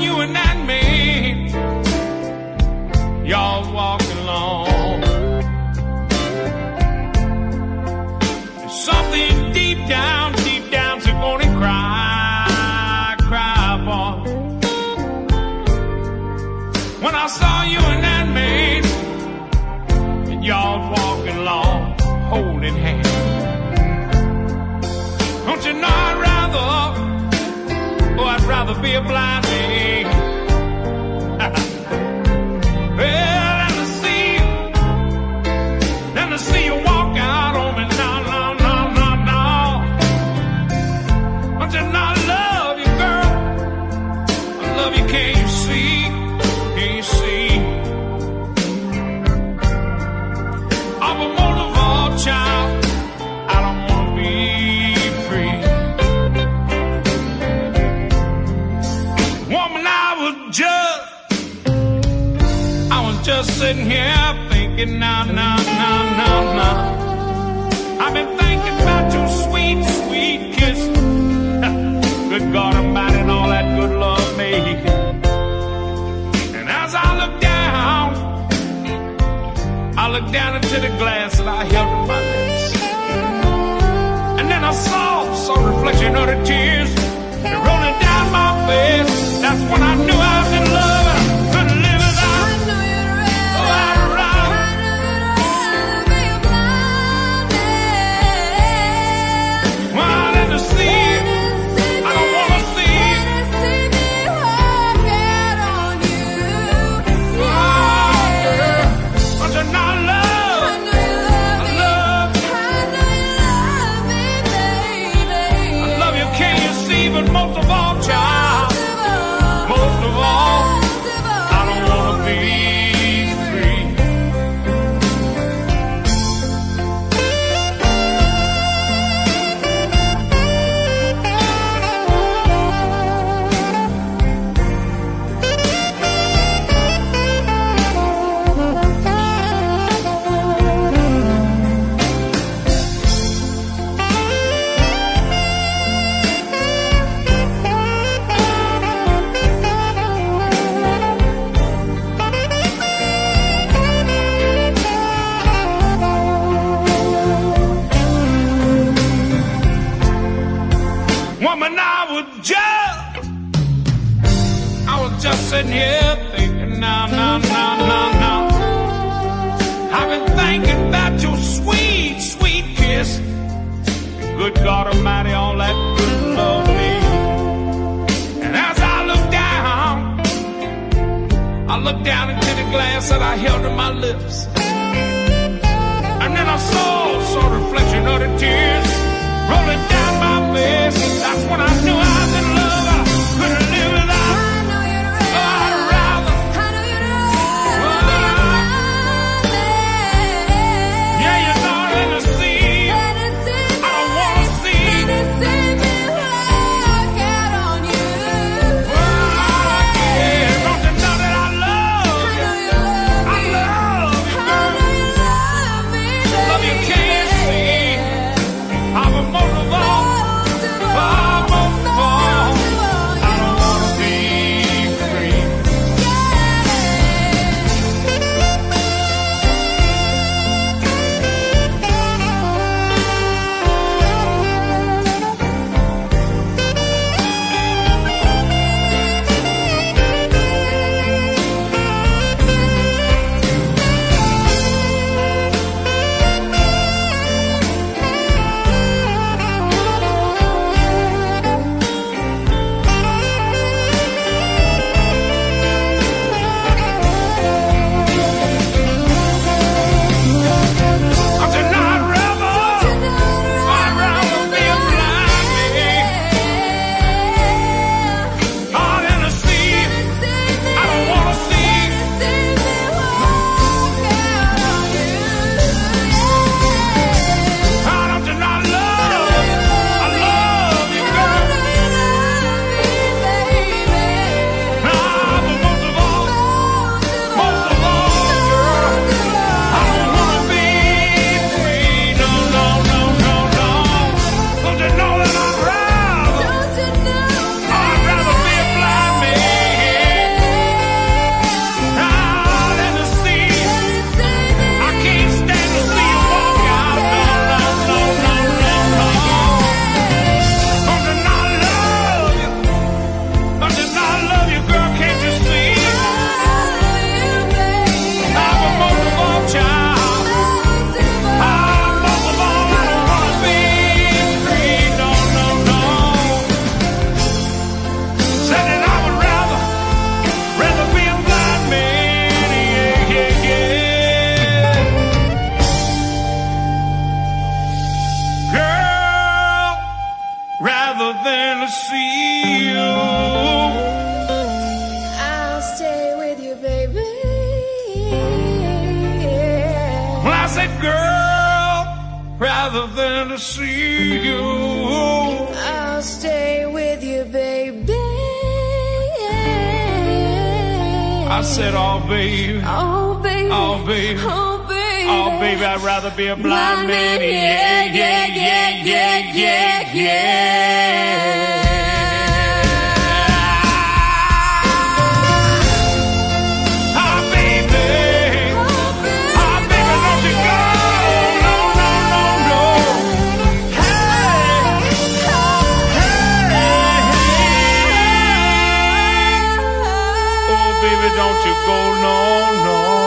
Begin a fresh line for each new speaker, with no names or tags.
you and that man, y'all walking along. There's something deep down, so gonna cry, boy. When I saw you and that man, and y'all walking along, holding hands. Don't you know I'd rather be a blind man. Well, than to see you walk out on me. No. Don't you know I love you, girl? I love you, can't you see? Can't you see? I'm a most of all, child, I don't want to be free. Woman, I was just sitting here thinking, now. I've been thinking about your sweet, sweet kiss. Good God Almighty, and all that good love made. And as I looked down into the glass that I held in my lips. And then I saw the reflection of the tears rolling down my face. That's when I knew I was in love and I couldn't live without.
I know you'd rather,
oh, I'd rather.
I know you'd rather be a blind man.
Well, than to see it, I don't want to see it.
See me walk out on you.
Oh, girl, but you're not love.
I know you love me. I know you love me, baby.
I love you, can't you see? But most of all, child, most of all, I don't want to be free. Woman, I was just sitting here thinking, now. I've been thinking about your sweet, sweet kiss. Good God Almighty, all that good love me. And as I looked down into the glass that I held in my lips. And then I saw the reflection of the tears rolling down my face. That's when I knew I was in love. I couldn't live without.
I know you'd
Oh, I'd rather.
I know you'd rather be a blind man.
Yeah, you know than to see. I don't want to see.
See me walk out on you.
Well, yeah, don't you know that I love
I
you?
know you love
I
me.
love you,
I
girl.
know you love me, baby.
Love you, can't see. I'm a most of all. I'm a most of all. rather than to see you.
I'll stay with you, baby.
I said, oh, baby.
Oh, baby.
Oh, baby.
Oh, baby.
Oh, baby, I'd rather be a blind man. Yeah, yeah, yeah, yeah, yeah, yeah. Don't you go, no, no.